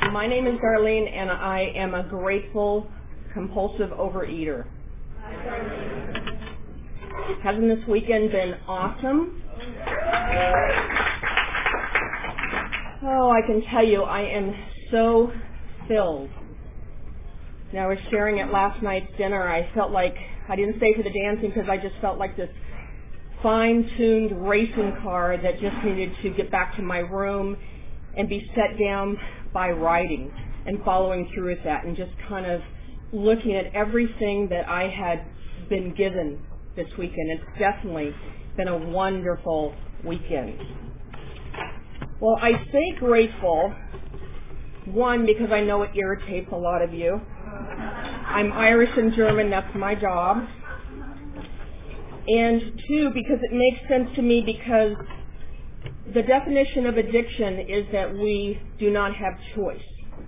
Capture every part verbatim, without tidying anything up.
My name is Darlene, and I am a grateful, compulsive overeater. Hasn't this weekend been awesome? Oh, I can tell you, I am so filled. Now, I was sharing at last night's dinner. I felt like, I didn't stay for the dancing because I just felt like this fine-tuned racing car that just needed to get back to my room and be set down by writing and following through with that and just kind of looking at everything that I had been given this weekend. It's definitely been a wonderful weekend. Well, I say grateful, one, because I know it irritates a lot of you. I'm Irish and German, that's my job. And two, because it makes sense to me because the definition of addiction is that we do not have choice.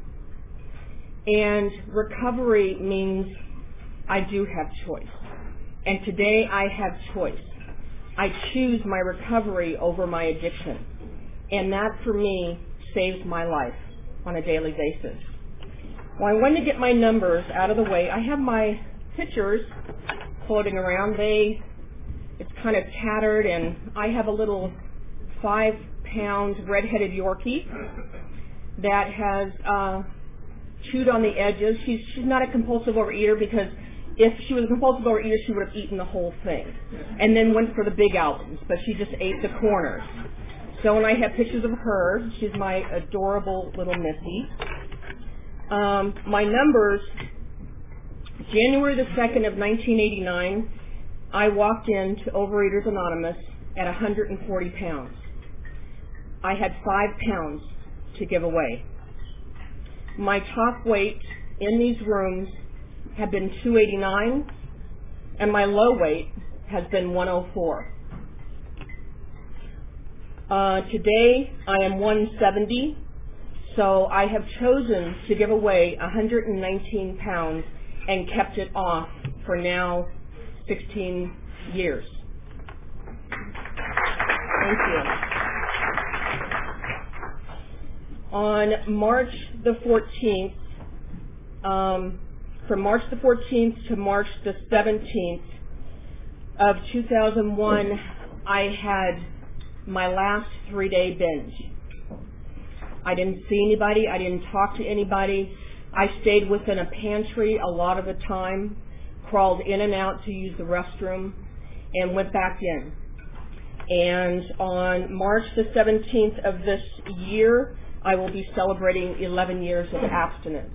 And recovery means I do have choice. And today I have choice. I choose my recovery over my addiction. And that, for me, saves my life on a daily basis. Well, I wanted to get my numbers out of the way. I have my pictures floating around. They, it's kind of tattered, and I have a little five-pound red-headed Yorkie that has uh, chewed on the edges. She's, she's not a compulsive overeater because if she was a compulsive overeater, she would have eaten the whole thing and then went for the big albums, but she just ate the corners. So when I have pictures of her, she's my adorable little Missy. Um, my numbers, January the second of nineteen eighty-nine, I walked into Overeaters Anonymous at one hundred forty pounds. I had five pounds to give away. My top weight in these rooms had been two eighty-nine, and my low weight has been one oh four. Uh, today, I am one seventy, so I have chosen to give away one hundred nineteen pounds and kept it off for now sixteen years. Thank you. On March the fourteenth, um, from March the fourteenth to March the seventeenth of two thousand one, I had my last three-day binge. I didn't see anybody. I didn't talk to anybody. I stayed within a pantry a lot of the time, crawled in and out to use the restroom, and went back in. And on March the seventeenth of this year, I will be celebrating eleven years of abstinence.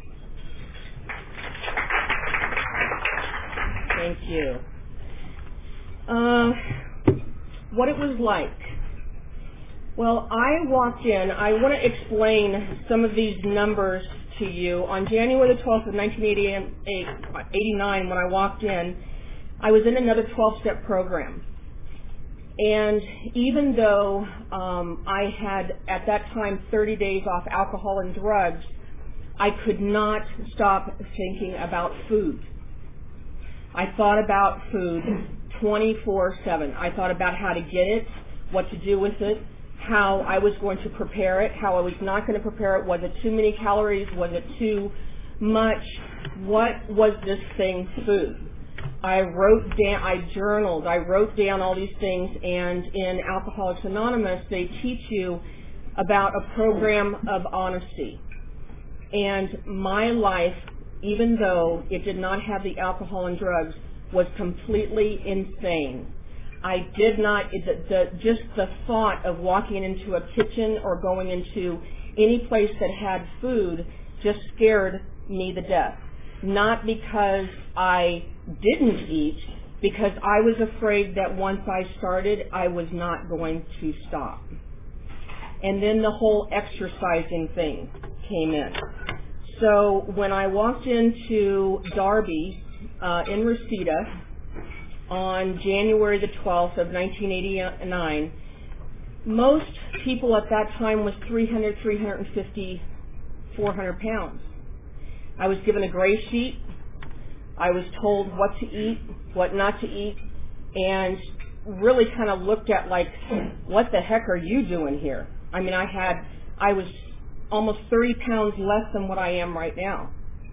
Thank you. Uh, what it was like. Well, I walked in. I want to explain some of these numbers to you. On January the twelfth of nineteen eighty-nine, when I walked in, I was in another twelve-step program. And even though um, I had, at that time, thirty days off alcohol and drugs, I could not stop thinking about food. I thought about food twenty-four seven. I thought about how to get it, what to do with it, how I was going to prepare it, how I was not going to prepare it. Was it too many calories? Was it too much? What was this thing, food? I wrote down, I journaled, I wrote down all these things, and in Alcoholics Anonymous, they teach you about a program of honesty. And my life, even though it did not have the alcohol and drugs, was completely insane. I did not, the, the, just the thought of walking into a kitchen or going into any place that had food just scared me to death. Not because I didn't eat, because I was afraid that once I started, I was not going to stop. And then the whole exercising thing came in. So when I walked into Darby uh, in Reseda on January the twelfth of nineteen eighty-nine, most people at that time was three hundred, three fifty, four hundred pounds. I was given a gray sheet. I was told what to eat, what not to eat, and really kind of looked at like, what the heck are you doing here? I mean, I had, I was almost thirty pounds less than what I am right now.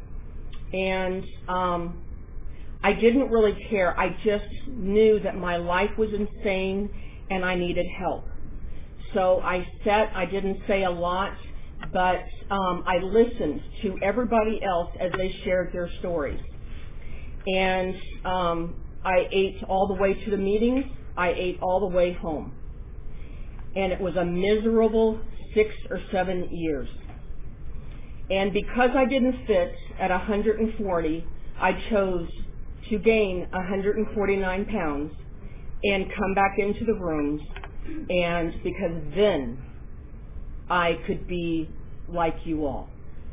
And um, I didn't really care. I just knew that my life was insane and I needed help. So I sat, I didn't say a lot, but um, I listened to everybody else as they shared their stories. And um, I ate all the way to the meetings. I ate all the way home. And it was a miserable six or seven years. And because I didn't fit at one hundred forty, I chose to gain one hundred forty-nine pounds and come back into the rooms, and because then I could be like you all.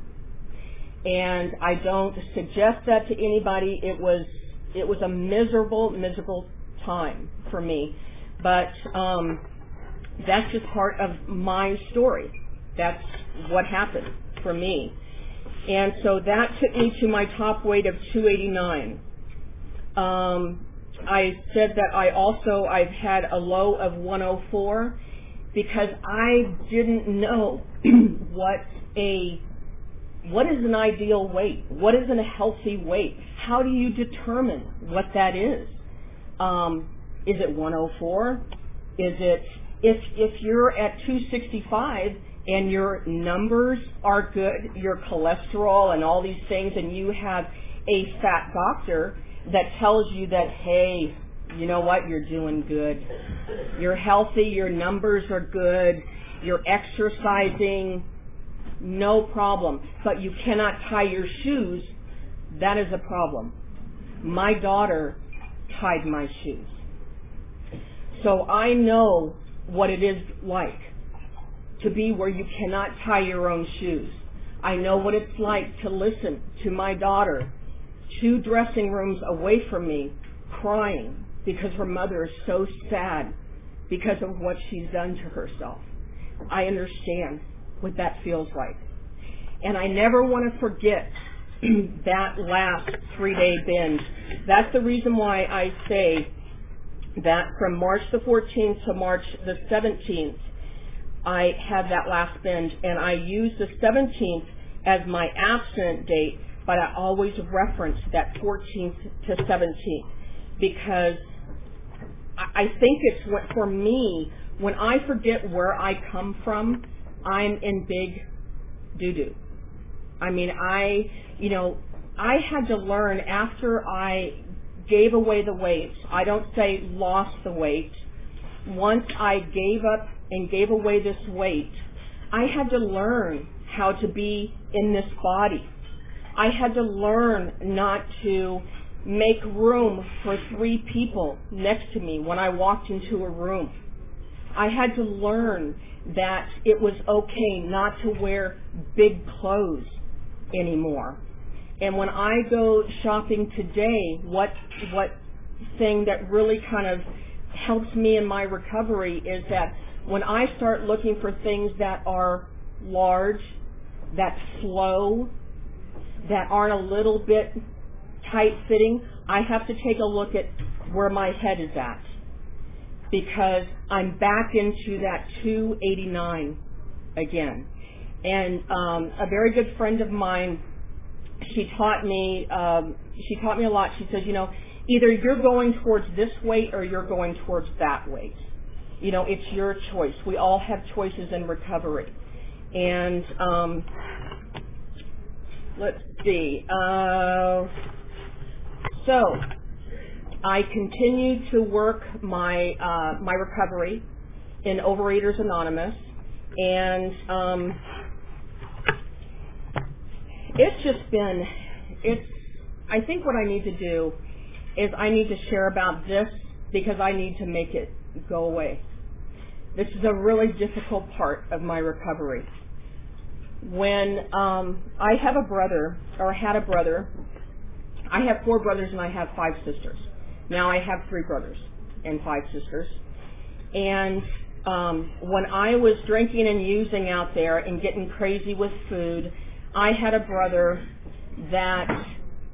And I don't suggest that to anybody. It was it was a miserable, miserable time for me. But um, that's just part of my story. That's what happened for me. And so that took me to my top weight of two eighty-nine. Um, I said that I also, I've had a low of one oh four because I didn't know what a, what is an ideal weight? What is a healthy weight? How do you determine what that is? Um, is it one oh four? Is it, if, if you're at two sixty-five and your numbers are good, your cholesterol and all these things, and you have a fat doctor that tells you that, hey, you know what, you're doing good. You're healthy, your numbers are good, you're exercising, no problem. But you cannot tie your shoes, that is a problem. My daughter tied my shoes. So I know what it is like to be where you cannot tie your own shoes. I know what it's like to listen to my daughter two dressing rooms away from me crying because her mother is so sad because of what she's done to herself. I understand what that feels like. And I never want to forget that last three-day binge. That's the reason why I say that from March the fourteenth to March the seventeenth, I had that last binge, and I used the seventeenth as my abstinent date, but I always reference that fourteenth to seventeenth because I think it's what, for me, when I forget where I come from, I'm in big doo-doo. I mean, I, you know, I had to learn after I gave away the weight. I don't say lost the weight. Once I gave up and gave away this weight, I had to learn how to be in this body. I had to learn not to make room for three people next to me when I walked into a room. I had to learn that it was okay not to wear big clothes anymore. And when I go shopping today, what what thing that really kind of helps me in my recovery is that when I start looking for things that are large, that flow, that aren't a little bit tight-fitting, I have to take a look at where my head is at because I'm back into that two eighty-nine again. And um, a very good friend of mine, she taught me, um, she taught me a lot. She says, you know, either you're going towards this weight or you're going towards that weight. You know, it's your choice. We all have choices in recovery. And um, let's see. Uh, so I continue to work my uh, my recovery in Overeaters Anonymous, and um, it's just been. It's. I think what I need to do is I need to share about this because I need to make it go away. This is a really difficult part of my recovery. When um, I have a brother, or had a brother, I have four brothers and I have five sisters. Now I have three brothers and five sisters. And um, when I was drinking and using out there and getting crazy with food, I had a brother that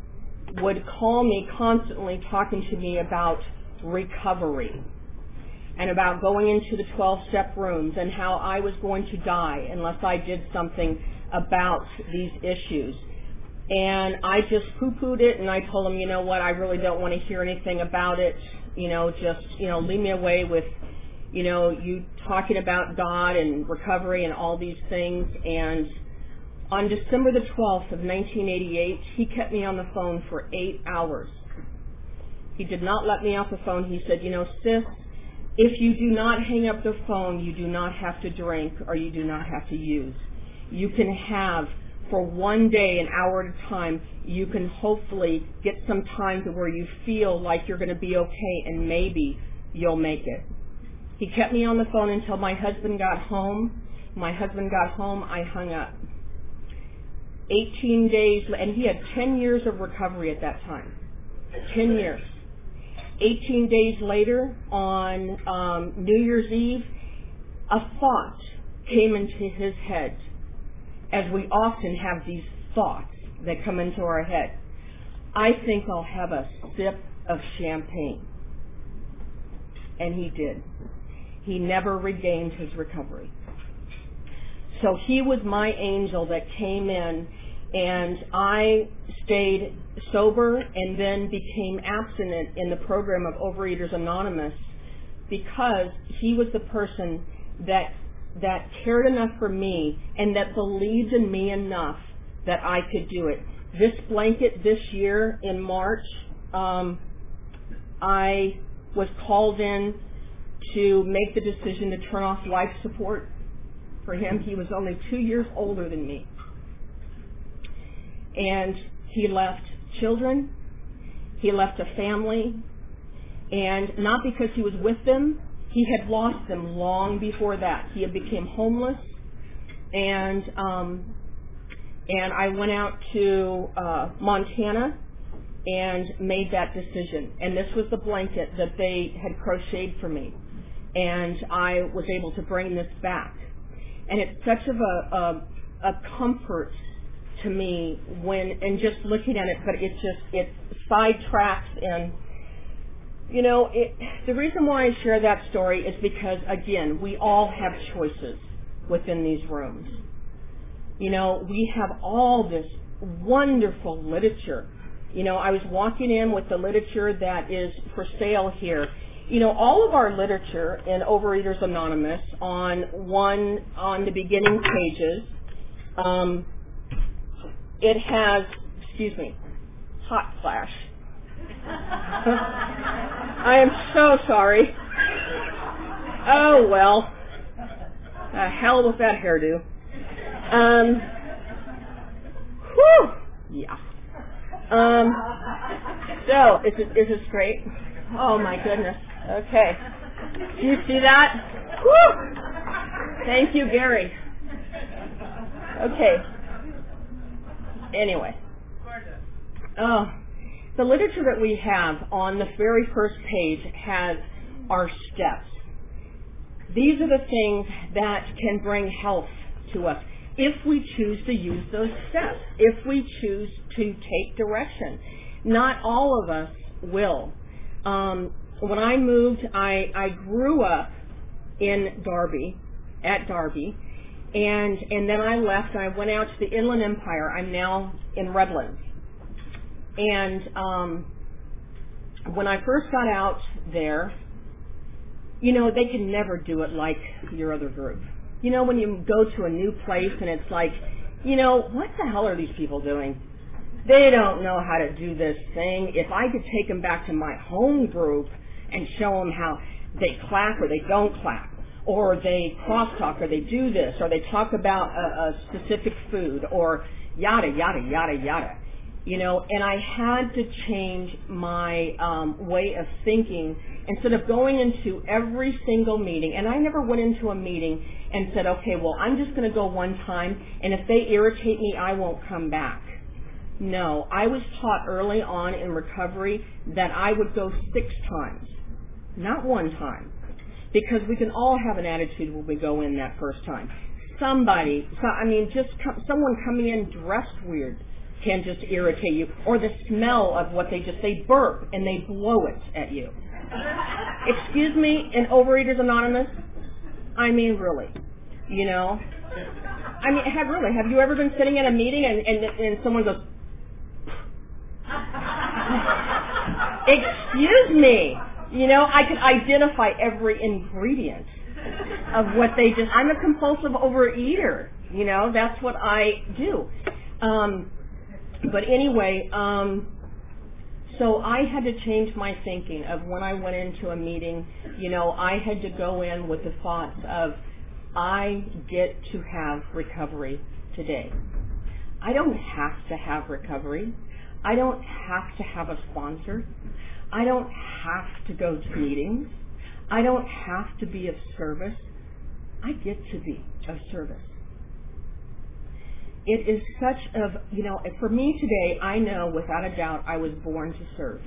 would call me constantly talking to me about recovery. and about going into the twelve-step rooms and how I was going to die unless I did something about these issues. And I just poo-pooed it, and I told him, you know what, I really don't want to hear anything about it. You know, just, you know, leave me away with, you know, you talking about God and recovery and all these things. And on December the twelfth of nineteen eighty-eight, he kept me on the phone for eight hours. He did not let me off the phone. He said, you know, sis, if you do not hang up the phone, you do not have to drink or you do not have to use. You can have, for one day, an hour at a time, you can hopefully get some time to where you feel like you're going to be okay and maybe you'll make it. He kept me on the phone until my husband got home. My husband got home, I hung up. eighteen days, and he had ten years of recovery at that time. ten years. eighteen days later, on um, New Year's Eve, a thought came into his head, as we often have these thoughts that come into our head. I think I'll have a sip of champagne. And he did. He never regained his recovery. So he was my angel that came in, and I stayed sober and then became abstinent in the program of Overeaters Anonymous because he was the person that that cared enough for me and that believed in me enough that I could do it. This blanket this year in March, um, I was called in to make the decision to turn off life support for him. He was only two years older than me. And he left children, he left a family, and not because he was with them, he had lost them long before that. He had become homeless, and um, and I went out to uh, Montana and made that decision. And this was the blanket that they had crocheted for me, and I was able to bring this back. And it's such of a, a, a comfort to me when, and just looking at it, but it just, it sidetracks. And, you know, it, the reason why I share that story is because, again, we all have choices within these rooms. You know, we have all this wonderful literature. You know, I was walking in with the literature that is for sale here. You know, all of our literature in Overeaters Anonymous on one, on the beginning pages, um, it has, excuse me, hot flash. I am so sorry. Oh, well, uh, hell with that hairdo. Um, whew, yeah. Um, so, is it, is it straight? Oh, my goodness. Okay. Do you see that? Whew. Thank you, Gary. Okay. Anyway. Oh, the literature that we have on the very first page has our steps. These are the things that can bring health to us if we choose to use those steps, if we choose to take direction. Not all of us will. Um, when I moved, I, I grew up in Darby, at Darby, and and then I left. I went out to the Inland Empire. I'm now in Redlands. And um, when I first got out there, you know, they can never do it like your other group. You know, when you go to a new place and it's like, you know, what the hell are these people doing? They don't know how to do this thing. If I could take them back to my home group and show them how they clap or they don't clap, or they crosstalk, or they do this, or they talk about a, a specific food, or yada, yada, yada, yada. You know, and I had to change my um, way of thinking. Instead of going into every single meeting, and I never went into a meeting and said, okay, well, I'm just going to go one time, and if they irritate me, I won't come back. No, I was taught early on in recovery that I would go six times, not one time, because we can all have an attitude when we go in that first time. Somebody, so, I mean, just come, someone coming in dressed weird can just irritate you, or the smell of what they just, they burp and they blow it at you. Excuse me, in Overeaters Anonymous? I mean, really, you know? I mean, have really, have you ever been sitting at a meeting and, and, and someone goes, excuse me, you know, I can identify every ingredient of what they just, I'm a compulsive overeater, you know, that's what I do. Um, but anyway, um, so I had to change my thinking of when I went into a meeting, you know, I had to go in with the thoughts of, I get to have recovery today. I don't have to have recovery. I don't have to have a sponsor. I don't have to go to meetings. I don't have to be of service. I get to be of service. It is such of, you know, for me today, I know without a doubt I was born to serve.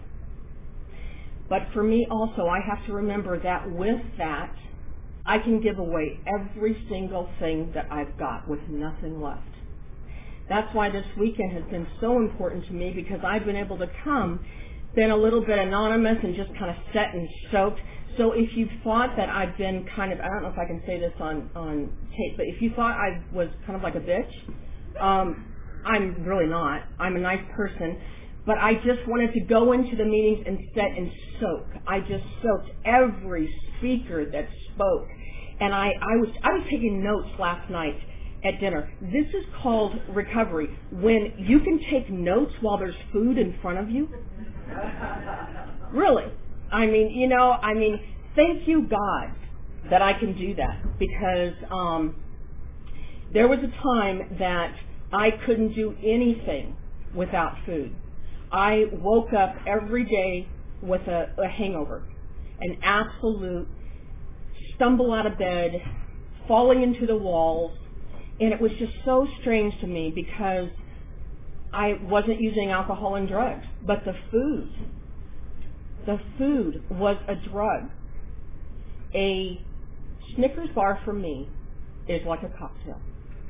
But for me also, I have to remember that with that, I can give away every single thing that I've got with nothing left. That's why this weekend has been so important to me, because I've been able to come, been a little bit anonymous and just kind of set and soaked. So if you thought that I've been kind of, I don't know if I can say this on, on tape, but if you thought I was kind of like a bitch, um, I'm really not. I'm a nice person. But I just wanted to go into the meetings and set and soak. I just soaked every speaker that spoke. And I, I was I was taking notes last night at dinner. This is called recovery. When you can take notes while there's food in front of you. Really. I mean, you know, I mean, thank you, God, that I can do that. Because um, there was a time that I couldn't do anything without food. I woke up every day with a, a hangover, an absolute stumble out of bed, falling into the walls, and it was just so strange to me because I wasn't using alcohol and drugs, but the food, the food was a drug. A Snickers bar for me is like a cocktail.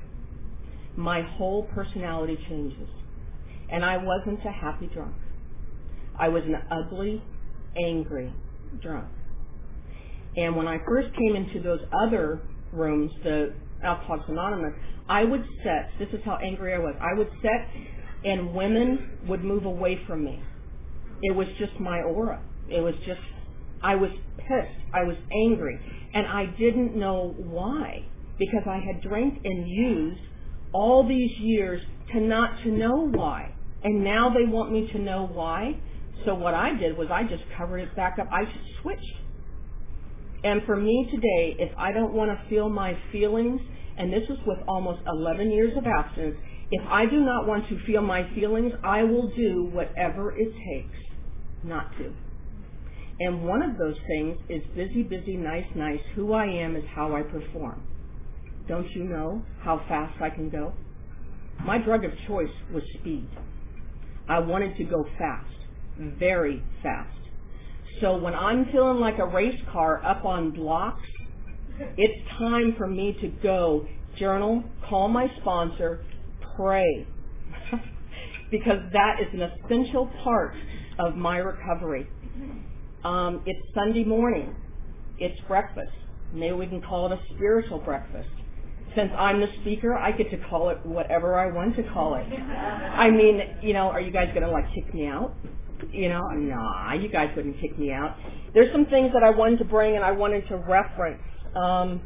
My whole personality changes. And I wasn't a happy drunk. I was an ugly, angry drunk. And when I first came into those other rooms, the Alcoholics Anonymous, I would sit, this is how angry I was, I would sit and women would move away from me. It was just my aura. It was just, I was pissed. I was angry. And I didn't know why, because I had drank and used all these years to not to know why. And now they want me to know why. So what I did was I just covered it back up. I just switched. And for me today, if I don't want to feel my feelings, and this is with almost eleven years of abstinence, if I do not want to feel my feelings, I will do whatever it takes not to. And one of those things is busy, busy, nice, nice. Who I am is how I perform. Don't you know how fast I can go? My drug of choice was speed. I wanted to go fast, very fast. So when I'm feeling like a race car up on blocks, it's time for me to go journal, call my sponsor, pray. Because that is an essential part of my recovery. Um, it's Sunday morning. It's breakfast. Maybe we can call it a spiritual breakfast. Since I'm the speaker, I get to call it whatever I want to call it. I mean, you know, are you guys going to, like, kick me out? You know, nah, you guys wouldn't kick me out. There's some things that I wanted to bring, and I wanted to reference um,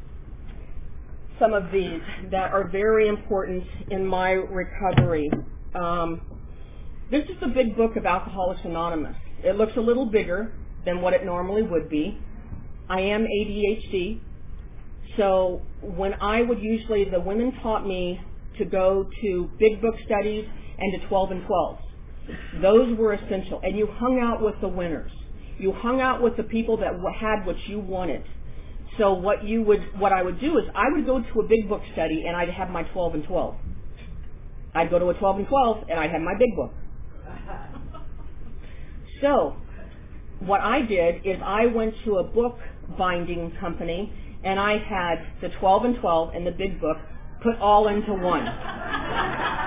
some of these that are very important in my recovery. Um, this is the big book of Alcoholics Anonymous. It looks a little bigger than what it normally would be. I am A D H D. So when I would usually, the women taught me to go to big book studies and to twelve and twelve. Those were essential. And you hung out with the winners. You hung out with the people that had what you wanted. So what you would, what I would do is I would go to a big book study and I'd have my twelve and twelve. I'd go to a twelve and twelve and I'd have my big book. So what I did is I went to a book binding company and I had the twelve and twelve and the big book put all into one.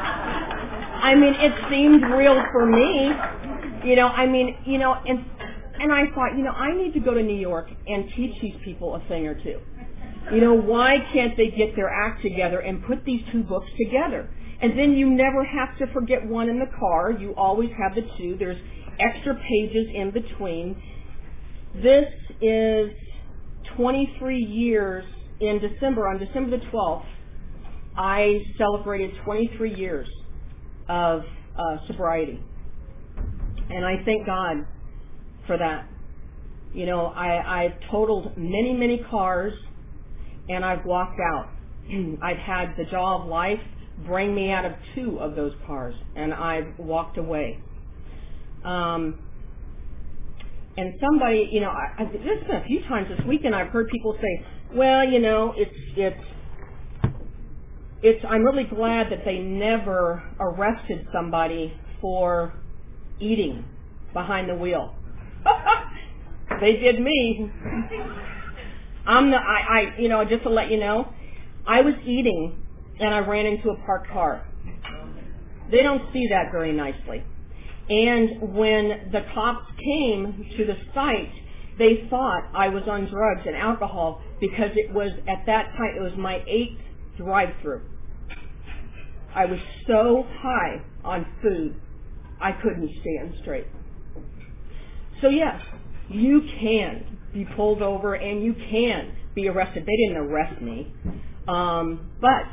I mean, it seemed real for me. You know, I mean, you know, and And I thought, you know, I need to go to New York and teach these people a thing or two. You know, why can't they get their act together and put these two books together? And then you never have to forget one in the car. You always have the two. There's extra pages in between. This is twenty-three years in December. On December the twelfth, I celebrated twenty-three years of uh, sobriety. And I thank God for that. You know, I, I've totaled many, many cars, and I've walked out. I've had the jaw of life bring me out of two of those cars, and I've walked away. Um, and somebody, you know, I, I, this has been a few times this weekend I've heard people say, well, you know, it's, it's, it's, I'm really glad that they never arrested somebody for eating behind the wheel. They did me. I'm the, I, I, you know, just to let you know, I was eating and I ran into a parked car. They don't see that very nicely. And when the cops came to the site, they thought I was on drugs and alcohol because it was, at that time, it was my eighth drive-through. I was so high on food, I couldn't stand straight. So yes, you can be pulled over and you can be arrested. They didn't arrest me. Um,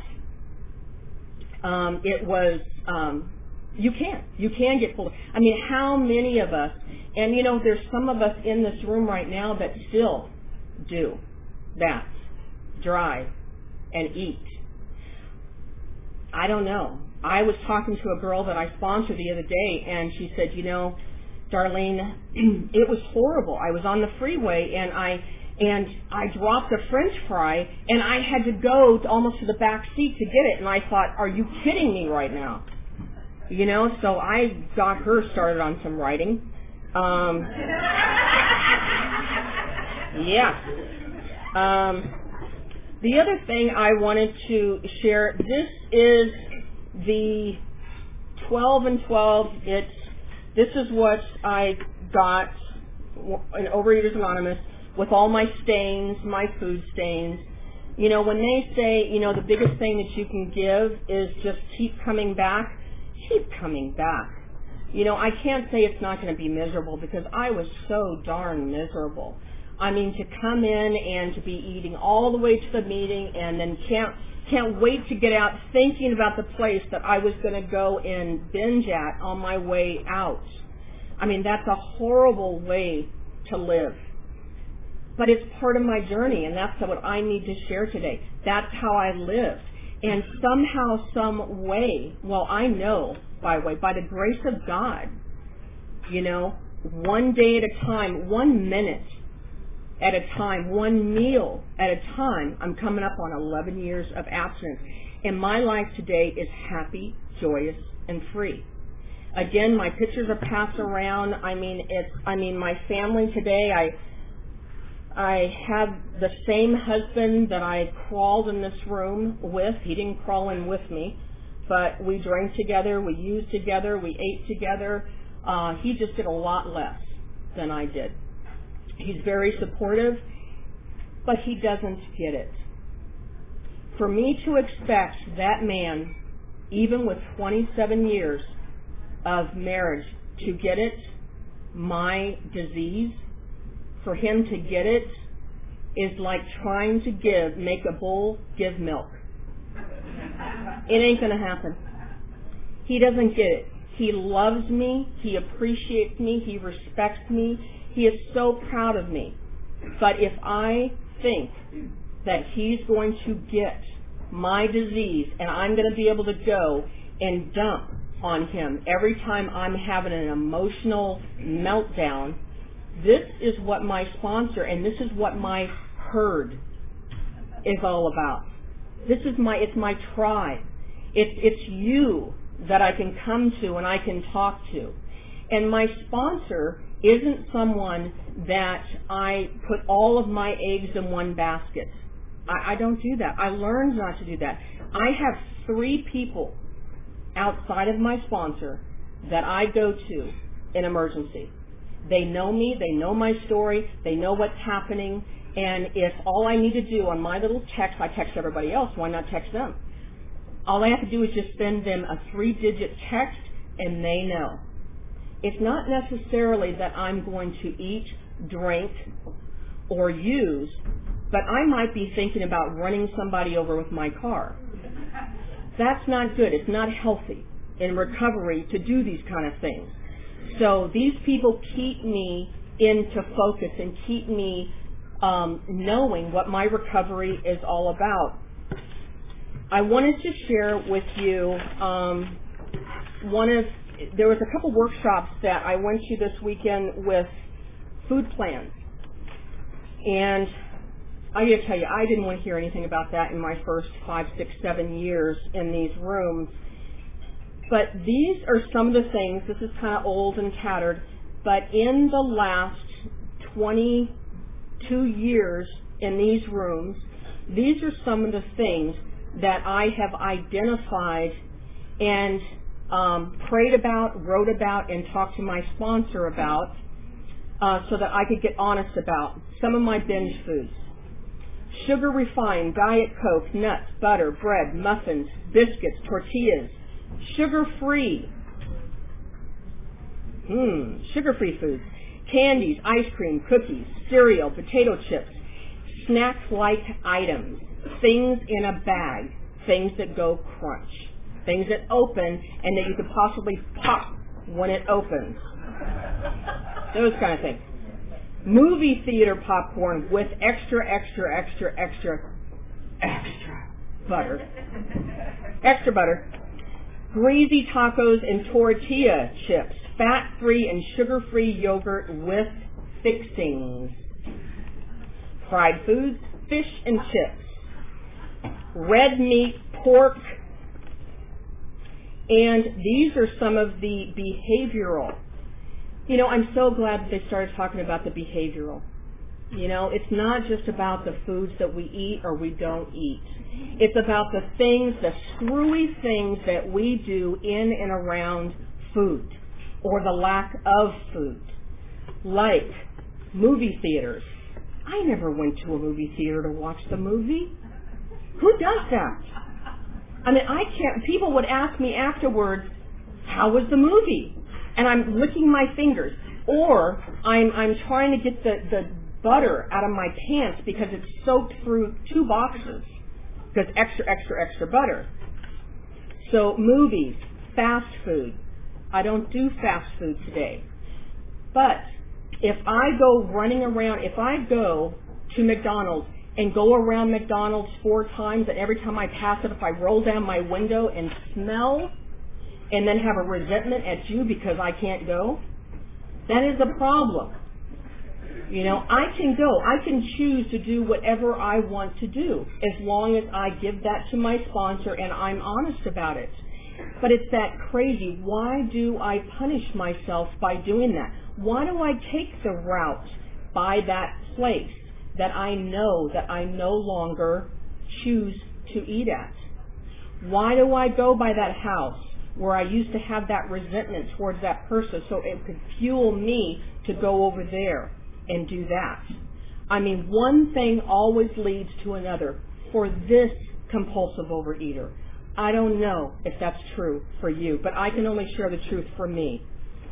but um, it was, um, you can. You can get pulled over. I mean, how many of us, and you know, there's some of us in this room right now that still do that, drive and eat. I don't know. I was talking to a girl that I sponsored the other day, and she said, you know, Darlene, it was horrible. I was on the freeway, and I and I dropped a French fry, and I had to go to almost to the back seat to get it. And I thought, are you kidding me right now? You know, so I got her started on some writing. Um, yeah. Um, the other thing I wanted to share, this is the twelve and twelve. It's This is what I got in Overeaters Anonymous with all my stains, my food stains. You know, when they say, you know, the biggest thing that you can give is just keep coming back, keep coming back. You know, I can't say it's not going to be miserable because I was so darn miserable. I mean, to come in and to be eating all the way to the meeting and then can't Can't wait to get out thinking about the place that I was going to go and binge at on my way out. I mean, that's a horrible way to live. But it's part of my journey, and that's what I need to share today. That's how I lived. And somehow, some way, well, I know, by the way, by the grace of God, you know, one day at a time, one minute at a time, one meal at a time, I'm coming up on eleven years of abstinence. And my life today is happy, joyous, and free. Again, my pictures are passed around. I mean, it's, I mean, my family today, I, I have the same husband that I crawled in this room with. He didn't crawl in with me, but we drank together, we used together, we ate together. Uh, he just did a lot less than I did. He's very supportive, but he doesn't get it. For me to expect that man, even with twenty-seven years of marriage, to get it, my disease, for him to get it, is like trying to give, make a bull give milk. It ain't going to happen. He doesn't get it. He loves me. He appreciates me. He respects me. He is so proud of me. But if I think that he's going to get my disease and I'm going to be able to go and dump on him every time I'm having an emotional meltdown, this is what my sponsor and this is what my herd is all about. This is my, it's my tribe. It's, it's you that I can come to and I can talk to. And my sponsor isn't someone that I put all of my eggs in one basket. I, I don't do that. I learned not to do that. I have three people outside of my sponsor that I go to in emergency. They know me. They know my story. They know what's happening. And if all I need to do on my little text, I text everybody else, why not text them? All I have to do is just send them a three-digit text, and they know. It's not necessarily that I'm going to eat, drink, or use, but I might be thinking about running somebody over with my car. That's not good. It's not healthy in recovery to do these kind of things. So these people keep me into focus and keep me um, knowing what my recovery is all about. I wanted to share with you um, one of, there was a couple workshops that I went to this weekend with food plans. And I got to tell you, I didn't want to hear anything about that in my first five, six, seven years in these rooms. But these are some of the things, this is kind of old and tattered, but in the last twenty-two years in these rooms, these are some of the things that I have identified and um, prayed about, wrote about, and talked to my sponsor about uh, so that I could get honest about some of my binge foods. Sugar refined, Diet Coke, nuts, butter, bread, muffins, biscuits, tortillas, sugar-free, hmm, sugar-free foods, candies, ice cream, cookies, cereal, potato chips, snack-like items, things in a bag, things that go crunch, things that open and that you could possibly pop when it opens, those kind of things. Movie theater popcorn with extra, extra, extra, extra, extra butter, extra butter, greasy tacos and tortilla chips, fat-free and sugar-free yogurt with fixings, fried foods, fish and chips, red meat, pork, and these are some of the behavioral. You know, I'm so glad that they started talking about the behavioral. You know, it's not just about the foods that we eat or we don't eat. It's about the things, the screwy things that we do in and around food or the lack of food, like movie theaters. I never went to a movie theater to watch the movie. Who does that? I mean, I can't, people would ask me afterwards, how was the movie? And I'm licking my fingers. Or I'm, I'm trying to get the, the butter out of my pants because it's soaked through two boxes. Because extra, extra, extra butter. So movies, fast food. I don't do fast food today. But if I go running around, if I go to McDonald's and go around McDonald's four times, and every time I pass it, if I roll down my window and smell and then have a resentment at you because I can't go, that is a problem. You know, I can go. I can choose to do whatever I want to do as long as I give that to my sponsor and I'm honest about it. But it's that crazy. Why do I punish myself by doing that? Why do I take the route by that place that I know that I no longer choose to eat at? Why do I go by that house where I used to have that resentment towards that person so it could fuel me to go over there and do that? I mean, one thing always leads to another for this compulsive overeater. I don't know if that's true for you, but I can only share the truth for me.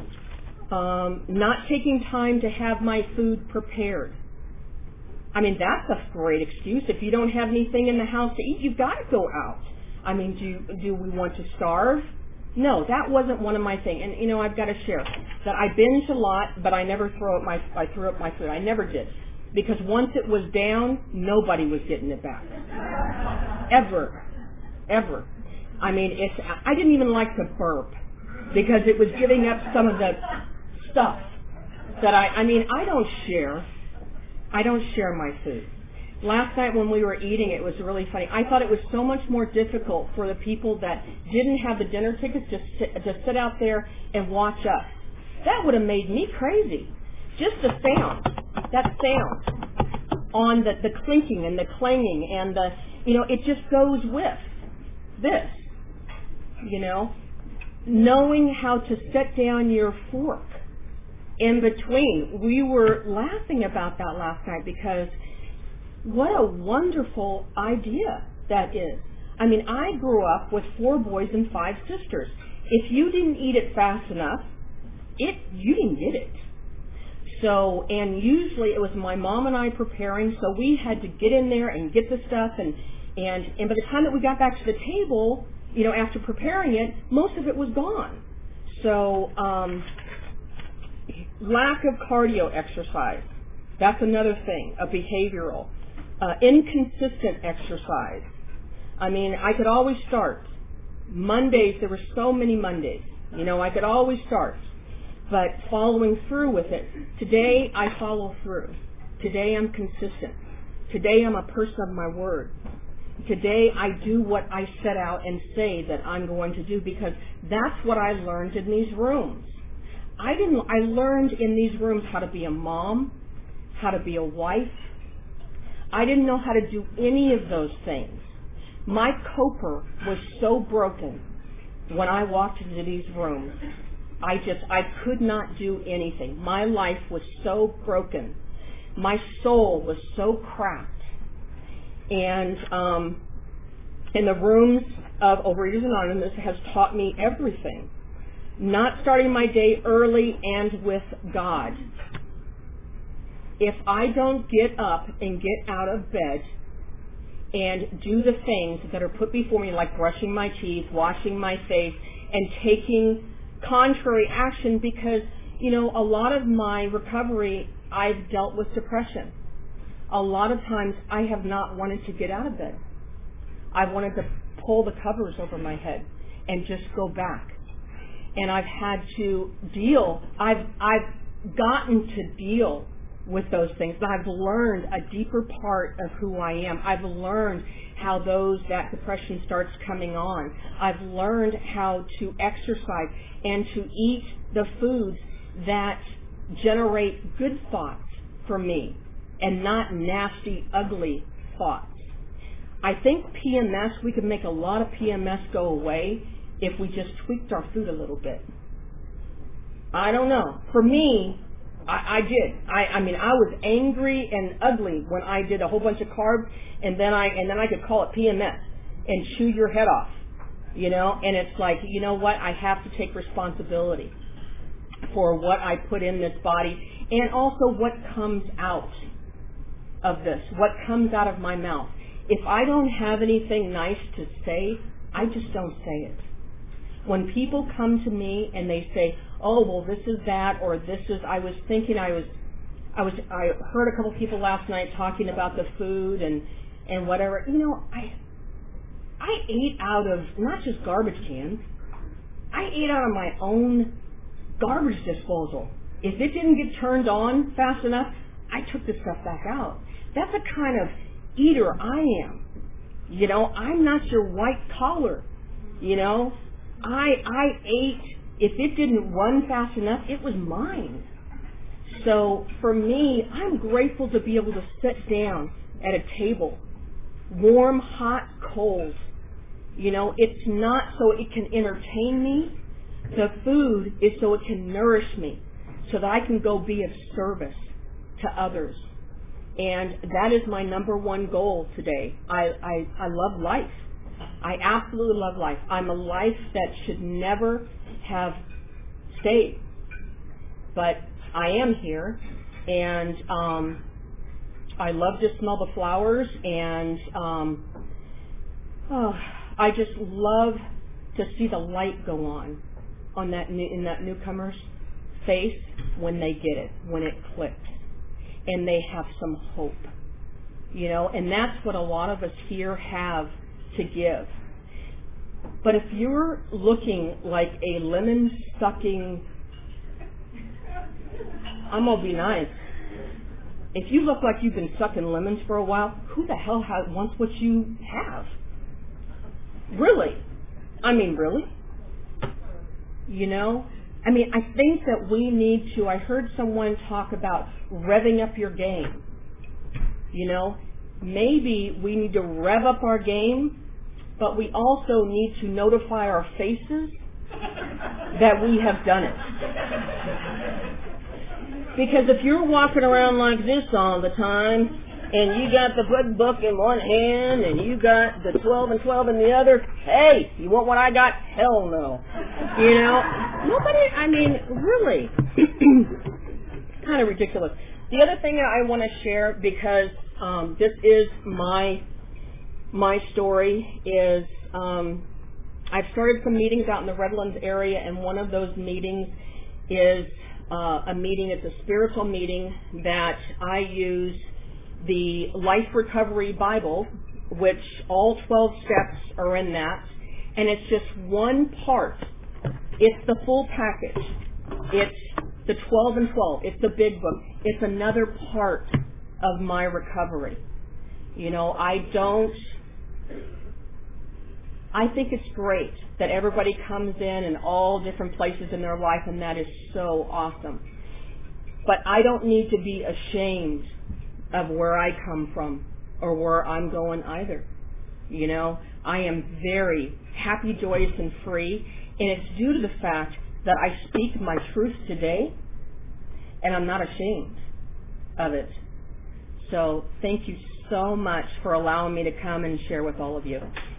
Um, not taking time to have my food prepared. I mean, that's a great excuse. If you don't have anything in the house to eat, you've got to go out. I mean, do you, do we want to starve? No, that wasn't one of my things. And, you know, I've got to share that I binge a lot, but I never throw up my, I threw up my food. I never did. Because once it was down, nobody was getting it back. Ever. Ever. I mean, it's, I didn't even like to burp because it was giving up some of the stuff that I, I mean, I don't share. I don't share my food. Last night when we were eating, it was really funny. I thought it was so much more difficult for the people that didn't have the dinner tickets to sit, to sit out there and watch us. That would have made me crazy. Just the sound, that sound on the, the clinking and the clanging and the, you know, it just goes with this, you know. Knowing how to set down your fork in between. We were laughing about that last night because what a wonderful idea that is. I mean, I grew up with four boys and five sisters. If you didn't eat it fast enough, it you didn't get it. So, and usually it was my mom and I preparing, so we had to get in there and get the stuff, and, and, and by the time that we got back to the table, you know, after preparing it, most of it was gone. So, um, lack of cardio exercise. That's another thing, a behavioral. Uh, inconsistent exercise. I mean, I could always start. Mondays, there were so many Mondays. You know, I could always start. But following through with it. Today, I follow through. Today, I'm consistent. Today, I'm a person of my word. Today, I do what I set out and say that I'm going to do, because that's what I learned in these rooms. I didn't. I learned in these rooms how to be a mom, how to be a wife. I didn't know how to do any of those things. My coper was so broken when I walked into these rooms. I just, I could not do anything. My life was so broken. My soul was so cracked. And um, in the rooms of Overeaters Anonymous has taught me everything. Not starting my day early and with God. If I don't get up and get out of bed and do the things that are put before me, like brushing my teeth, washing my face, and taking contrary action, because, you know, a lot of my recovery, I've dealt with depression. A lot of times I have not wanted to get out of bed. I've wanted to pull the covers over my head and just go back. And I've had to deal, I've, I've gotten to deal with those things. But I've learned a deeper part of who I am. I've learned how those, that depression starts coming on. I've learned how to exercise and to eat the foods that generate good thoughts for me and not nasty, ugly thoughts. I think P M S, we could make a lot of P M S go away if we just tweaked our food a little bit. I don't know. For me, I, I did. I, I mean, I was angry and ugly when I did a whole bunch of carbs, and then I and then I could call it P M S and chew your head off, you know. And it's like, you know what? I have to take responsibility for what I put in this body, and also what comes out of this, what comes out of my mouth. If I don't have anything nice to say, I just don't say it. When people come to me and they say, oh, well, this is that, or this is, I was thinking I was, I was, I heard a couple people last night talking about the food and, and whatever. You know, I, I ate out of not just garbage cans. I ate out of my own garbage disposal. If it didn't get turned on fast enough, I took the stuff back out. That's the kind of eater I am. You know, I'm not your white collar. You know, I I ate. If it didn't run fast enough, it was mine. So for me, I'm grateful to be able to sit down at a table, warm, hot, cold. You know, it's not so it can entertain me. The food is so it can nourish me, so that I can go be of service to others. And that is my number one goal today. I, I, I love life. I absolutely love life. I'm a life that should never have stayed. But I am here, and um, I love to smell the flowers, and um, oh, I just love to see the light go on on that new, in that newcomer's face when they get it, when it clicks, and they have some hope. You know, and that's what a lot of us here have to give. But if you're looking like a lemon-sucking, I'm going to be nice. If you look like you've been sucking lemons for a while, who the hell has, wants what you have? Really? I mean, really? You know? I mean, I think that we need to, I heard someone talk about revving up your game. You know? Maybe we need to rev up our game, but we also need to notify our faces that we have done it. Because if you're walking around like this all the time, and you got the big book in one hand, and you got the twelve and twelve in the other, hey, you want what I got? Hell no. You know, nobody, I mean, really, kind of ridiculous. The other thing that I want to share, because um, this is my my story, is um, I've started some meetings out in the Redlands area, and one of those meetings is uh, a meeting, it's a spiritual meeting that I use the Life Recovery Bible, which all twelve steps are in that, and it's just one part. It's the full package. It's the twelve and twelve. It's the big book. It's another part of my recovery. You know, I don't, I think it's great that everybody comes in in all different places in their life, and that is so awesome. But I don't need to be ashamed of where I come from or where I'm going either. You know, I am very happy, joyous, and free, and it's due to the fact that I speak my truth today, and I'm not ashamed of it. So thank you so much for allowing me to come and share with all of you.